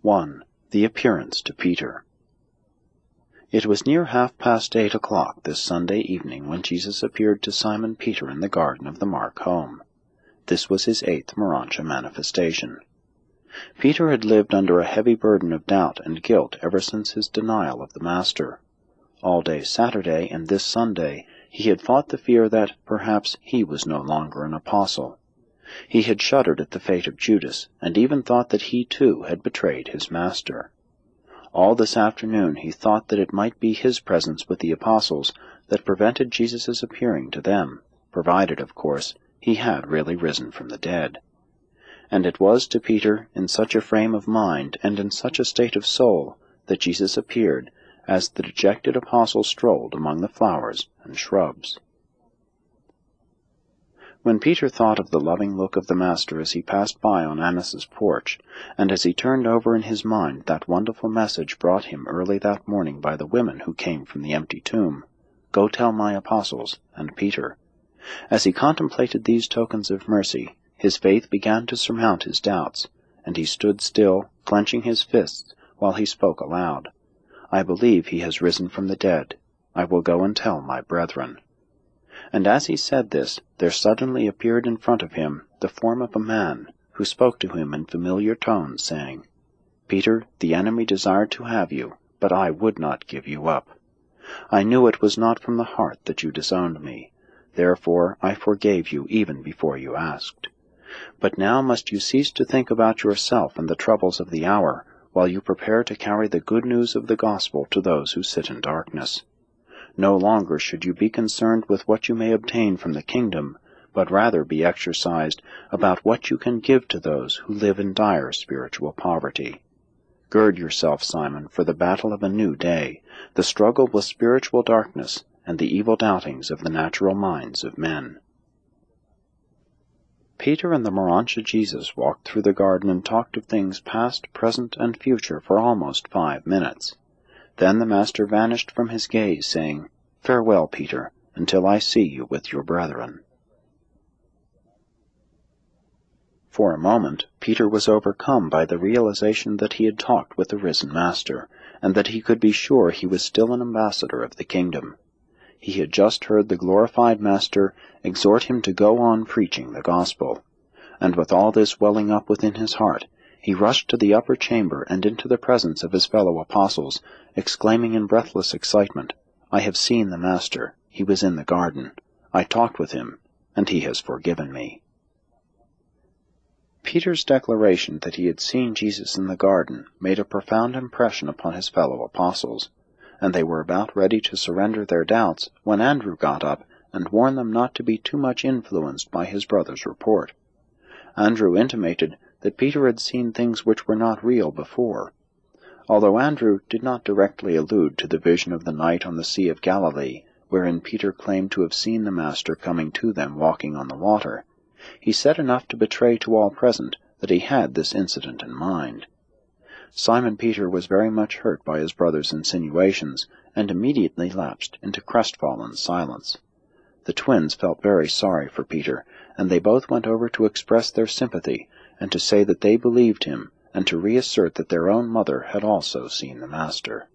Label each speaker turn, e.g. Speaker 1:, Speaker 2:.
Speaker 1: 1. The appearance to Peter. It was near 8:30 this Sunday evening when Jesus appeared to Simon Peter in the garden of the Mark home. This was his 8th Morancha manifestation. Peter had lived under a heavy burden of doubt and guilt ever since his denial of the Master. All day Saturday and this Sunday he had fought the fear that, perhaps, he was no longer an apostle. He had shuddered at the fate of Judas, and even thought that he too had betrayed his Master. All this afternoon he thought that it might be his presence with the apostles that prevented Jesus' appearing to them, provided, of course, he had really risen from the dead. And it was to Peter in such a frame of mind and in such a state of soul that Jesus appeared as the dejected apostle strolled among the flowers and shrubs. When Peter thought of the loving look of the Master as he passed by on Annas' porch, and as he turned over in his mind that wonderful message brought him early that morning by the women who came from the empty tomb, "Go tell my apostles," and Peter, as he contemplated these tokens of mercy, his faith began to surmount his doubts, and he stood still, clenching his fists, while he spoke aloud. "I believe he has risen from the dead. I will go and tell my brethren." And as he said this, there suddenly appeared in front of him the form of a man, who spoke to him in familiar tones, saying, "Peter, the enemy desired to have you, but I would not give you up. I knew it was not from the heart that you disowned me. Therefore I forgave you even before you asked. But now must you cease to think about yourself and the troubles of the hour, while you prepare to carry the good news of the gospel to those who sit in darkness. No longer should you be concerned with what you may obtain from the kingdom, but rather be exercised about what you can give to those who live in dire spiritual poverty. Gird yourself, Simon, for the battle of a new day, the struggle with spiritual darkness and the evil doubtings of the natural minds of men." Peter and the Morancha Jesus walked through the garden and talked of things past, present, and future for almost 5 minutes. Then the Master vanished from his gaze, saying, "Farewell, Peter, until I see you with your brethren." For a moment, Peter was overcome by the realization that he had talked with the risen Master, and that he could be sure he was still an ambassador of the kingdom. He had just heard the glorified Master exhort him to go on preaching the gospel, and with all this welling up within his heart, he rushed to the upper chamber and into the presence of his fellow apostles, exclaiming in breathless excitement, "I have seen the Master. He was in the garden. I talked with him, and he has forgiven me." Peter's declaration that he had seen Jesus in the garden made a profound impression upon his fellow apostles, and they were about ready to surrender their doubts when Andrew got up and warned them not to be too much influenced by his brother's report. Andrew intimated that Peter had seen things which were not real before. Although Andrew did not directly allude to the vision of the night on the Sea of Galilee, wherein Peter claimed to have seen the Master coming to them walking on the water, he said enough to betray to all present that he had this incident in mind. Simon Peter was very much hurt by his brother's insinuations, and immediately lapsed into crestfallen silence. The twins felt very sorry for Peter, and they both went over to express their sympathy, and to say that they believed him, and to reassert that their own mother had also seen the Master.